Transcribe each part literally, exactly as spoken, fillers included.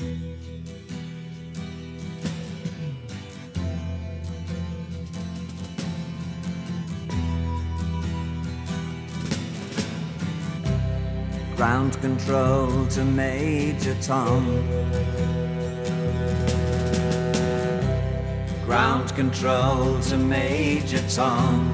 Ground control to Major Tom. Ground control to Major Tom.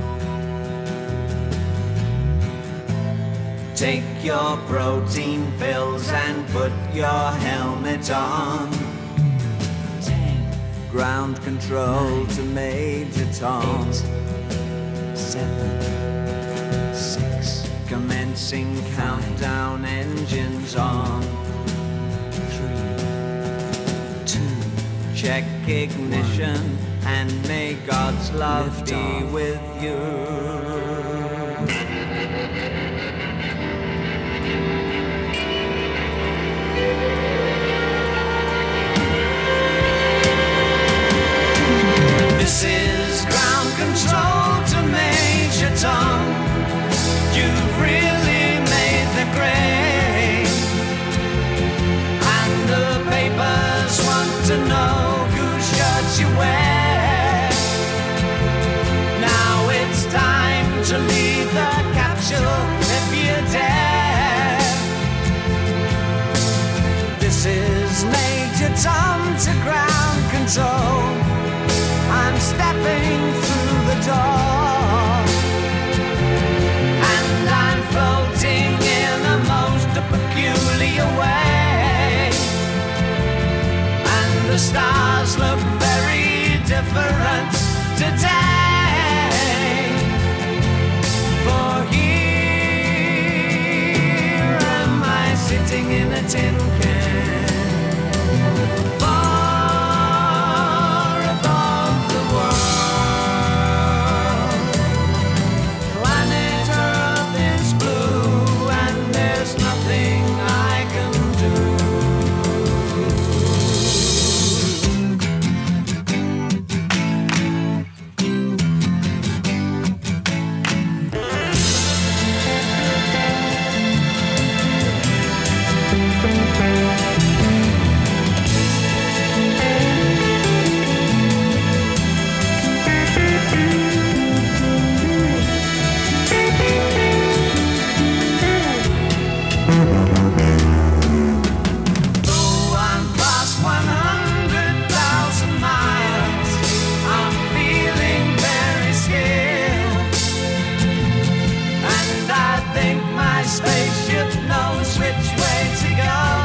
Take your protein pills and put your helmet on. Ten. Ground control nine, to Major Tom. Eight, seven, six. Commencing five, countdown, engines on. Three, two. Check ignition one, and may God's love be off with you. This is ground control to Major Tom. You've really made the grade, and the papers want to know whose shirts you wear. Now it's time to leave the capsule if you dare. This is Major Tom to ground control. I'm stepping through the door, and I'm floating in a most peculiar way, and the stars look very different today. For here am I sitting in a tin can. Spaceship knows which way to go.